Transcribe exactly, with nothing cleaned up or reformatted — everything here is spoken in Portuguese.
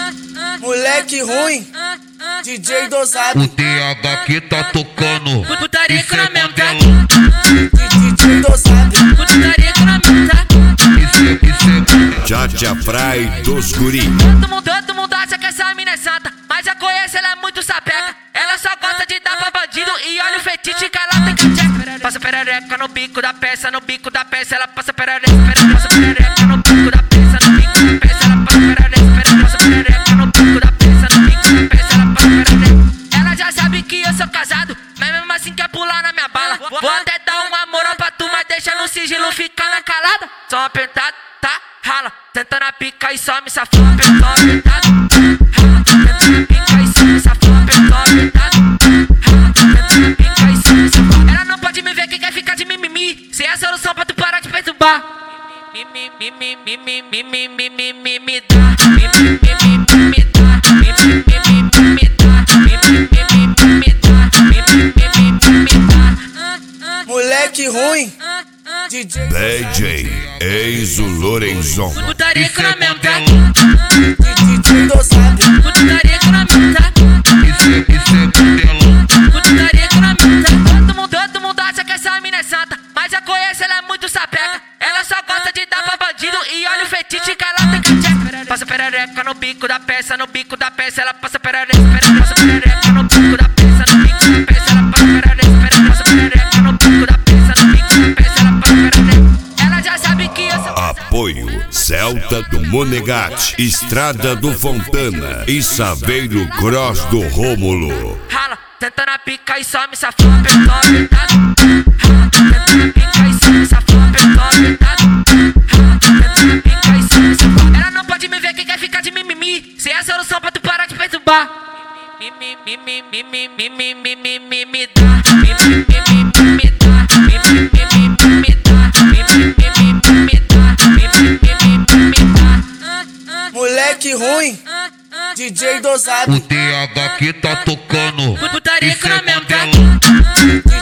Moleque ruim, D J dosado. O T H que tá tocando. Putaria que na mesmo, tá? D J dosado. Putaria que na mesmo, tá? Tchatcha Fry dos guri. Todo mundo, todo mundo acha que essa mina é santa, mas já conhece, ela é muito sapeca. Ela só gosta de dar pra bandido e olha o fetiche que ela tem cacheca. Passa perereca no bico da peça, no bico da peça. Ela passa perereca, perereca, passa perereca no bico da peça, no bico da peça. Ela passa perereca, perereca, passa perereca no bico da peça, no bico da peça. Ela passa perereca. Ela já sabe que eu sou casado, mas mesmo assim quer pular na minha bala. Vou até dar um amor pra tu, mas deixa no sigilo ficar na calada. Só apertado, tá? Rala, tenta na pica e some, safado, apertou, apertado. Rala, tenta na pica e some, safado, apertou, apertado. Rala, tenta na pica e some, safado. Ela não pode me ver que quer ficar de mimimi. Se é a solução pra tu parar de perturbar. Mimi, mimi, mimi, mimi, mimi, mimi, dá. Mimi, mimi, mimi, dá. Mimi, mimi, mimi, dá. Mimi, mimi, mimi, dá. Mimi, mimi, mimi, dá. Moleque ruim, D J D J Enzo Lorenzon. Putaria que na mesmo, tá? D J dosado. Putaria que na mesmo, tá? Putaria que na mesmo, tá? Todo mundo, todo mundo acha que essa mina é santa, mas já conhece, ela é muito sapeca. Ela só gosta de dar pra bandido e olha o fetiche que ela tem cacheca. Passa perereca no bico da peça, no bico da peça. Ela passa perereca, perereca, passa perereca no bico da peça, no bico da peça. Ela passa perereca, perereca, passa perereca no bico da peça, no bico da peça. Ela passa perereca. Ela já sabe que eu sou Apoio Celta do Monegate, Estrada do Fontana e Saveiro Cross do Rômulo. rala, tenta na pica e some, safado, apertou, apertado. Rala, tenta na pica e some, safado, apertou, apertado. Rala, tenta na pica e some, safado. Ela não pode me ver que quer ficar de mimimi. Se é a solução pra tu parar de perturbar. Mimi, mimi, mimi, mimi, mimi, mimi, dá. Mimi, mimi, mimi, dá. Mimi, mimi, mimi, dá. Mimi, mimi, mimi, dá. Mimi, mimi, mimi, dá. Moleque ruim, D J dosado. O T H que tá tocando. Putaria que na mesmo, tá? D